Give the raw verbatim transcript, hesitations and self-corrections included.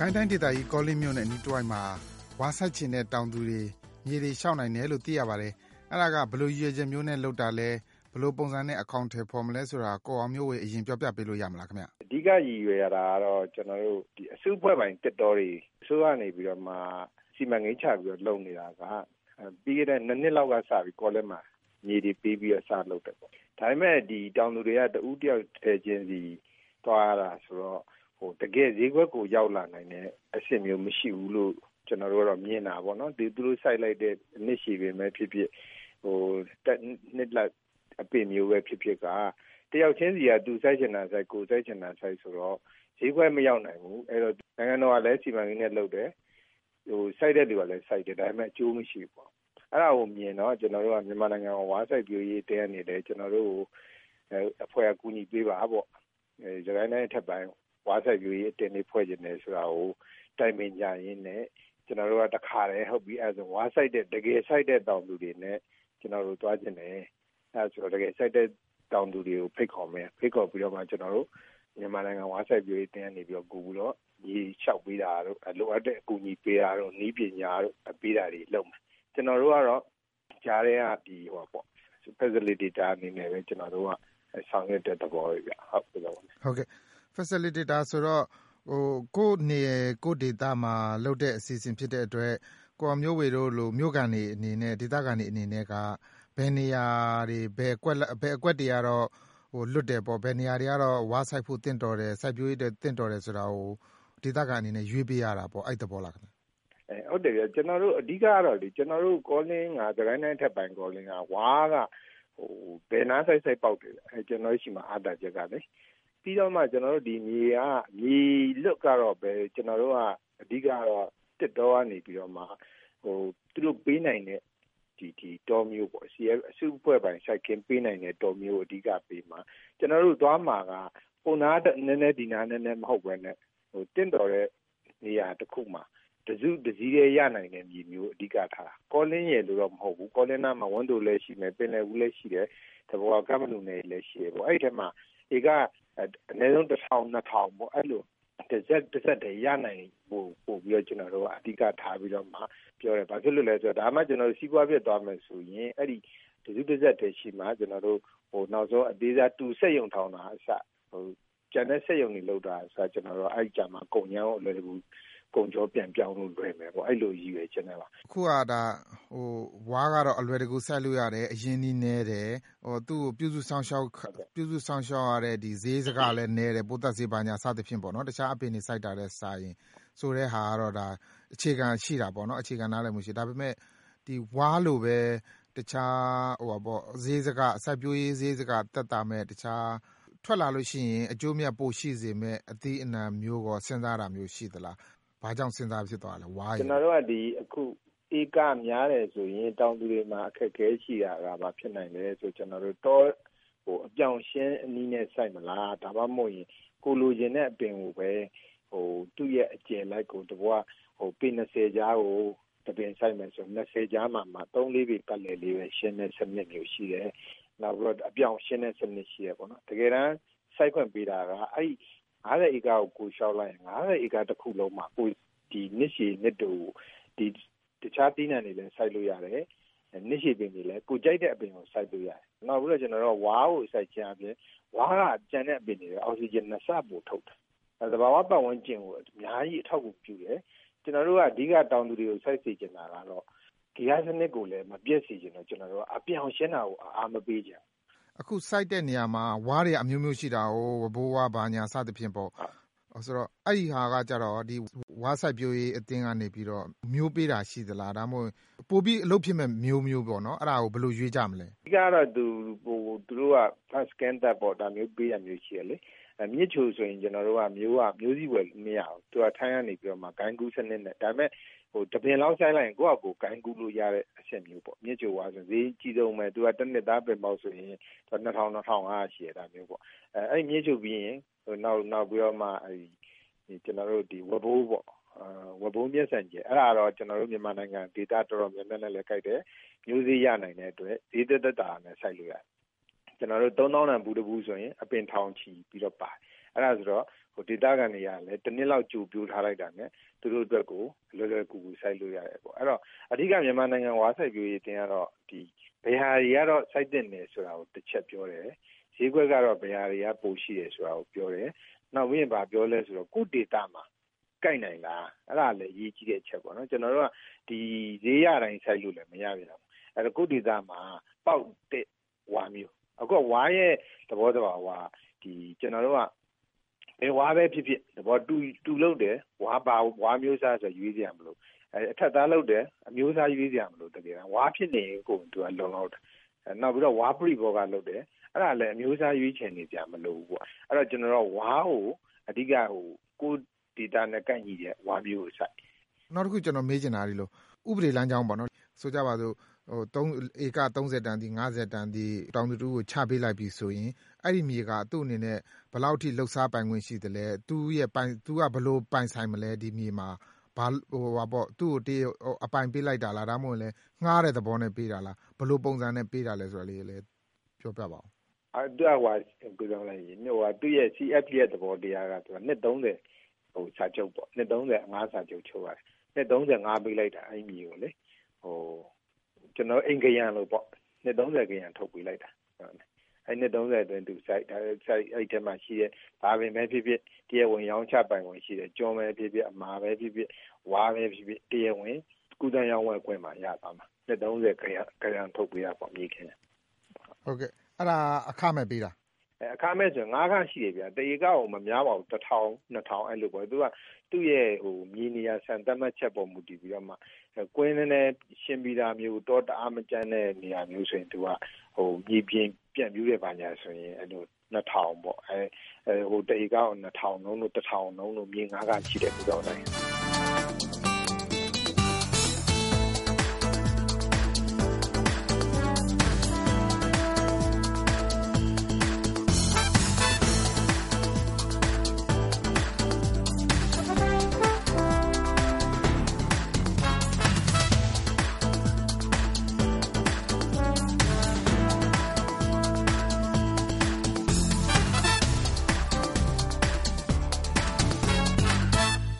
ခိုင်တိုင်းဒေသကြီးကောလင်းမြို့နယ်အနီးတစ်ဝိုက်မှာဝါစိုက်ချင်တဲ့တောင်သူတွေမြေတွေရှောက်နိုင်တယ်လို့သိရပါတယ်။အဲ့ဒါကဘယ်လိုရည်ရွယ်ချက်မျိုးနဲ့လုပ်တာလဲဘယ်လိုပုံစံနဲ့အကောင့်ထဲပေါ်မလဲဆိုတာကိုအောင်မျိုးဝေအရင်ပြောပြပေးလို့ရမလားခင်ဗျ။အဓိကရည်ရွယ်ရတာကတော့ကျွန်တော်တို့ဒီအစုအဖွဲ့ပိုင်းတက်တော်တွေအစိုးရနေပြီးတော့မှစီမံကိန်းချပြီးတော့လုပ်နေတာကပြီးခဲ့တဲ့နှစ်နှစ်လောက်ကစပြီးကောလင်းမှာမြေတွေပေးပြီးတော့စလုပ်တယ်ပေါ့။ဒါပေမဲ့ဒီတောင်သူတွေကတဦးတယောက်တည်းချင်းစီသွားရတာဆိုတော့ဟိုတကယ်ဈေးကွက်ကိုရောက်လာနိုင်တဲ့အဆင့်မျိုးမရှိဘူးလို့ကျွန်တော်တို့ကတော့မြင်တာပေါ့နော်ဒီသူတို့စိုက်လိုက်တဲ့နှစ်ရှည်ပင်ပဲဖြစ်ဖြစ်ဟိုနှစ်လက်အပင်မျိုးပဲဖြစ်ဖြစ်ကတယောက်ချင်းစီကသူစိုက်ချင်တာစိုက်ကိုစိုက်ချင်တာစိုက်ဆိုတော့ဈေးကွက်မရောက်နိုင်ဘူးအဲ့တော့နိုင်ငံတော်ကလည်းစီမံကိန်းနဲ့လုပ်တယ်ဟိုစိုက်တဲ့လူကလည်းစိုက်တယ်ဒါပေမဲ့အကျိုးမရှိဘူးပေါ့အဲ့ဒါကိုမြင်တော့ကျွန်တော်တို့ကမြန်မာနိုင်ငံဝါစိုက်ပြိုးရေးတဲအနေနဲ့ကျွန်တော်တို့အဖွဲ့အကူအညီပေးပါပေါ့အဲစကိုင်းတိုင်းထပ်ပိုင်းဝါစိုက်ပြိုးရေးအတင်းလေးဖွဲ့ခြင်းတယ်ဆိုတာကိုတိုင်ပင်ကြရင်းနဲ့ကျွန်တော်တို့ကတခါတည်းဟုတ်ပြီအဲဆိုဝါစိုက်တဲ့တကယ်စိုက်တဲ့တောင်သူတွေနဲ့ကျွန်တော်တို့တွားခြင်းတယ်အဲဆိုတော့တကယ်စိုက်တဲ့တောင်သူတွေကိုဖိတ်ခေါ်မယ်ဖိတ်ခေါ်ပြီးတော့မှကျွန်တော်တို့မြန်မာနိုင်ငံဝါစိုက်ပြိုးရေးတင်းနေပြီးတော့ကူပြီးတော့ဒီလျှောက်ပေးတာတို့လိုအပ်တဲ့အကူအညီပေးတာတို့နည်းပညာတို့ပေးတာတွေလုပ်မယ်ကျွန်တော်တို့ကတော့ကြားထဲကဒီဟောပေါ့ facilitator အနေနဲ့ပဲကျွန်တော်တို့ကဆောင်ရွက်တဲ့သဘောပဲဗျဟုတ်ပြီတော့ဟုတ်ကဲ့ facilitator ဆိုတော့ဟိုကိုနေကိုဒေတာမှာလုပ်တဲ့အစီအစဉ်ဖြစ်တဲ့အတွက်ကိုအမျိုးဝေတို့လိုမြို့ကန်နေအနေနဲ့ဒေတာကန်နေအနေနဲ့ကဘယ်နေရာတွေဘယ်အကွက်ဘယ်အကွက်တွေကတော့ဟိုလွတ်တယ်ပေါ့ဘယ်နေရာတွေကတော့ဝါဆိုင်ဖို့တင့်တော်တယ်စိုက်ပျိုးရေးတင့်တော်တယ်ဆိုတာကိုဒေတာကန်အနေနဲ့ရွေးပေးရတာပေါ့အဲ့တဘောလားခင်ဗျအဲဟုတ်တယ်ဗျကျွန်တော်တို့အဓိကကတော့ဒီကျွန်တော်တို့ကောလင်းကသခိုင်းတိုင်းထက်ပိုင်းကောလင်းကဝါကဟိုဘယ်နာဆိုင်ဆိုင်ပေါက်တယ်အဲကျွန်တော်ရှိမှာအားတာချက်ကလေပြီးတော့မှကျွန်တော်တို့ဒီမြေကမြေလွတ်ကတော့ပဲကျွန်တော်တို့ကအဓိကတော့တစ်တော်ကနေပြီးတော့မှဟိုသူတို့ပေးနိုင်တဲ့ဒီဒီတော်မျိုးပေါ့စီအစုအဖွဲ့ပိုင်းစိုက်ကင်ပေးနိုင်တဲ့တော်မျိုးအဓိကပေးမှာကျွန်တော်တို့သွားမှာကပုံနာနည်းနည်းဒီနာနည်းနည်းမဟုတ်ပဲနဲ့ဟိုတင့်တော်တဲ့နေရာတစ်ခုမှာတစုတစည်းရရနိုင်တဲ့မြေမျိုးအဓိကထားကောလင်းရယ်လို့တော့မဟုတ်ဘူးကောလင်းနာမှာဝန်တိုလည်းရှိမယ်ပင်လယ်ဘူးလည်းရှိတယ်သဘောကမ္ဘာလူနယ်လည်းရှိတယ်ပေါ့အဲ့ဒီထဲမှာဒီကအနည်းဆုံးတစ်ထောင်နှစ်ထောင်ပေါ့အဲ့လိုတစ်စက်တစ်စက်တည်းရနိုင်ဖို့ပို့ပြီးတော့ကျွန်တော်တို့ကအဓိကထားပြီးတော့မှပြောတယ်ဘာဖြစ်လို့လဲဆိုတော့ဒါမှကျွန်တော်တို့စီးပွားဖြစ်သွားမယ်ဆိုရင်အဲ့ဒီတစုတစ်စက်တည်းရှိမှကျွန်တော်တို့ဟိုနောက်ဆုံးအသေးစားတူဆက်ယုံထောင်တာအစဟိုကျန်တဲ့ဆက်ယုံတွေလောက်တာအစကျွန်တော်တို့အဲ့ကြမှာကုန်ချမ်းကိုလည်းဒီကုန်ကြောပြန်ပြောင်းလို့လွယ်မယ်ပေါ့အဲ့လိုရည်ရွယ်ချက်နဲ့ပါအခုကဒါဟိုဝါကတော့အလွယ်တကူဆက်လို့ရတယ်အရင်နီးနေတယ်ဟိုသူ့ကိုပြုစုဆောင်ရှောက်ပြုစုဆောင်ရှောက်ရတဲ့ဒီဈေးစကားလည်းနေတယ်ပိုးသက်ဈေးပါညာစသဖြင့်ပေါ့နော်တခြားအပင်တွေစိုက်တာတဲ့စာရင်ဆိုတဲ့ဟာကတော့ဒါအခြေခံရှိတာပေါ့နော်အခြေခံနားလည်မှုရှိဒါပေမဲ့ဒီဝါလိုပဲတခြားဟိုပါပေါ့ဈေးစကားစိုက်ပျိုးရေးဈေးစကားတက်တာမဲ့တခြားထွက်လာလို့ရှိရင်အကျိုးမြတ်ပိုရှိစေမဲ့အသီးအနှံမျိုးကိုစဉ်းစားတာမျိုးရှိသလားဘာကြောင့်စဉ်းစားဖြစ်သွားလဲဝါးကျွန်တော်တို့ကဒီအခုဧကများတယ်ဆိုရင်တောင်သူတွေမှာအခက်အခဲရှိတာကဘာဖြစ်နိုင်လဲဆိုကျွန်တော်တို့တော့ဟိုအပြောင်ရှင်းအနည်းနဲ့စိုက်မလားဒါမှမဟုတ်ရင်ကိုလိုချင်တဲ့အပင်ကိုပဲဟိုသူ့ရဲ့အကျယ်လိုက်ကိုတဘွားဟိုပေနှစ်ဆယ်ကြားကိုတပင်စိုက်မယ်ဆိုနှစ်ဆယ်ကြားမှာမှသုံးလေးပေပတ်လည်လေးပဲရှင်းတဲ့စနစ်မျိုးရှိတယ်နောက်ပြီးတော့အပြောင်ရှင်းတဲ့စနစ်ရှိရပေါ့နော်တကယ်တမ်းစိုက်ခွင့်ပေးတာကအဲ့ငါးဆယ်ဧကကိုကိုရှောက်လိုက်ရင်ငါးဆယ်ဧကတစ်ခုလုံးမှာကိုဒီနှစ်ရှည်နှစ်တူဒီတခြားသီးနှံတွေလည်းစိုက်လို့ရတယ်နှစ်ရှည်ပင်တွေလည်းကိုကြိုက်တဲ့အပင်ကိုစိုက်လို့ရတယ်နောက်ပြီးတော့ကျွန်တော်တို့ဝါးကိုစိုက်ခြင်းအပြင်ဝါးကကျန်တဲ့အပင်တွေအောက်ဆီဂျင်နှစ်ဆပို့ထုတ်တယ်အဲသဘာဝပတ်ဝန်းကျင်ကိုအများကြီးအထောက်အကူပြုတယ်ကျွန်တော်တို့ကအဓိကတောင်သူတွေကိုစိုက်စေချင်တာကတော့ဂေဟစနစ်ကိုလည်းမပြည့်စေချင်တော့ကျွန်တော်တို့ကအပြောင်ရှင်းတာကိုအားမပေးကြဘူးအခုစိုက်တဲ့နေရာမှာဝါးတွေအမျိုးမျိုးရှိတာဟိုဝဘိုးဝါးဘာညာစသဖြင့်ပေါ့ဆိုတော့အဲ့ဒီဟာကကြတော့ဒီဝါစိုက်ပျိုးရေးအတင်းကနေပြီးတော့မျိုးပေးတာရှိသလားဒါမှမဟုတ်ပို့ပြီးအလုပ်ဖြစ်မဲ့မျိုးမျိုးပေါ့နော်အဲ့ဒါကိုဘယ်လိုရွေးကြမလဲဒီကတော့သူဟိုသူတို့က first scan တက်ပေါ့ဒါမျိုးပေးရမျိုးရှိရလေအမြင့်ချိုဆိုရင်ကျွန်တော်တို့ကမျိုးကမျိုးစည်းဝယ်မရဘူးသူကထိုင်းကနေပြီးတော့မှဂိုင်းကူးစနစ်နဲ့ဒါပေမဲ့ဟိုတပင်လောက်ဆိုင်လိုက်ရင်ကိုယ့်အကူဂိုင်းကူးလို့ရတဲ့အဆင့်မျိုးပေါ့မြင့်ချိုဝါဆိုဈေးကြီးဆုံးပဲသူကတစ်နှစ်သားပင်ပေါက်ဆိုရင်နှစ်ထောင်နှစ်ထောင်အားရှိရတာမျိုးပေါ့အဲအဲ့မြင့်ချိုပြီးရင်ဟိုနောက်နောက်ပြီးတော့မှအဲဒီကျွန်တော်တို့ဒီဝဘိုးပေါ့ဝဘိုးမျက်စံကျအဲ့ဒါတော့ကျွန်တော်တို့မြန်မာနိုင်ငံဒေသတော်တော်များများနဲ့လည်းကြိုက်တယ်မျိုးစေ့ရနိုင်တဲ့အတွက်ဈေးသက်သက်တာနဲ့စိုက်လို့ရတယ်ကျွန်တော်တို့သုံးသောင်းတန်ဘူးတဘူးဆိုရင်အပင်ထောင်ချီပြီးတော့ပါအဲ့ဒါဆိုတော့ဟိုဒေတာကနေရလဲတစ်နှစ်လောက်ကြိုပြိုးထားလိုက်တာနဲ့သူတို့အတွက်ကိုလွယ်လွယ်ကူကူစိုက်လို့ရတယ်ပေါ့အဲ့တော့အဓိကမြန်မာနိုင်ငံဝါစိုက်ပျိုးရေးတင်ကတော့ဒီဘယ်ဟာတွေကတော့စိုက်တင်နေဆိုတာကိုတစ်ချက်ပြောတယ်ဈေးကွက်ကတော့ဘယ်ဟာတွေကပိုရှိတယ်ဆိုတာကိုပြောတယ်နောက်ပြီးရင်ဗာပြောလဲဆိုတော့ကိုဒေတာမှာကိုက်နိုင်လားအဲ့ဒါလည်းရေးကြည့်တဲ့အချက်ပေါ့နော်ကျွန်တော်တို့ကဒီဈေးရတိုင်းစိုက်လို့လည်းမရပြန်ဘူးအဲ့တော့ကိုဒေတာမှာပေါက်တဲ့ဝါမျိုးအခုဝါရဲ့သဘောတဘာဝဒီကျွန်တော်တို့ကဘယ်ဝါပဲဖြစ်ဖြစ်သဘောတူတူလို့တယ်ဝါပါဝါမျိုးစားဆိုရွေးကြရမလို့အဲအထက်သားလို့တယ်အမျိုးသားရွေးကြရမလို့တကယ်ဝါဖြစ်နေကိုသူကလုံလောက်တယ်နောက်ပြီးတော့ဝါပရိဘောကလုပ်တယ်အဲ့ဒါလည်းအမျိုးသားရွေးချယ်နေကြမလို့ပေါ့အဲ့တော့ကျွန်တော်တို့ဝါကိုအဓိကဟိုကိုဒေတာနဲ့ကိုက်ညီတဲ့ဝါမျိုးကိုစိုက်နောက်တစ်ခုကျွန်တော်မေးချင်တာဒီလိုဥပဒေလမ်းကြောင်းပေါ့နော်ဆိုကြပါစို့ဟိုသုံးဧကသုံးဆယ်တန်ဒီငါးဆယ်တန်ဒီတောင်တူကိုချပေးလိုက်ပြီဆိုရင်အဲ့ဒီမြေကသူ့အနေနဲ့ဘယ်လောက်ထိလှုပ်ရှားပိုင်ခွင့်ရှိတယ်လဲသူ့ရဲ့ပိုင်သူကဘယ်လိုပိုင်ဆိုင်မလဲဒီမြေမှာဘာဟိုပါပေါ့သူ့ကိုတေးအပိုင်ပေးလိုက်တာလားဒါမှမဟုတ်လဲငှားတဲ့သဘောနဲ့ပေးတာလားဘယ်လိုပုံစံနဲ့ပေးတာလဲဆိုတာလေးလည်းပြောပြပါဦးအဲ့တော့ဟိုကိုကြောင်းလိုက်ရင်ဟိုသူ့ရဲ့ C F ရဲ့သဘောတရားကသူကနှစ်သုံးဆယ်ဟိုစာချုပ်ပေါ့နှစ်သုံးဆယ်ငါးစာချုပ်ချုပ်ရတယ်နှစ်သုံးဆယ်ငါးပေးလိုက်တာအဲ့မြေကိုလေဟိုကျွန်တော်အင်္ဂယံလို့ပေါ့နှစ်သုံးဆယ်ကယံထုတ်ပေးလိုက်တာအဲ့နှစ်သုံးဆယ်အတွင်းသူစိုက်ဒါစိုက်အဲ့ထဲမှာရှိတဲ့ဘာပင်ပဲဖြစ်ဖြစ်တရားဝင်ရောင်းချပိုင်ဝင်ရှိတယ်ကျွန်းပဲဖြစ်ဖြစ်အမာပဲဖြစ်ဖြစ်ဝါပဲဖြစ်ဖြစ်တရားဝင်ကုသရောင်းဝယ်ခွင့်မှာရပါမှာနှစ်သုံးဆယ်ကယံကယံထုတ်ပေးရပေါ့မြေခင်ဟုတ်ကဲ့အဲ့ဒါအခမဲ့ပေးတာအဲအခမဲ့ဆိုငါးခါရှိတယ်ဗျာတရေကောက်မများပါဘူးတစ်ထောင်နှစ်ထောင်အဲ့လိုပေါ့သူကသူ့ရဲ့ဟိုမြေနေရာဆန်တက်မှတ်ချက်ပေါ်မူတည်ပြီးတော့မှကွင်းနဲ့ရှင်းပြီးသားမျိုးတော့တအားမကျန်းတဲ့နေရာမျိုးဆိုရင်သူကဟိုမြေပြင်ပြန့်ပြူးတဲ့ဘာညာဆိုရင်အဲ့လိုနှစ်ထောင်ပေါ့အဲဟိုတရေကောက်နှစ်ထောင်လုံးလို့တစ်ထောင်လုံးလို့မြေငါးခါရှိတယ်ပြောတော့တယ်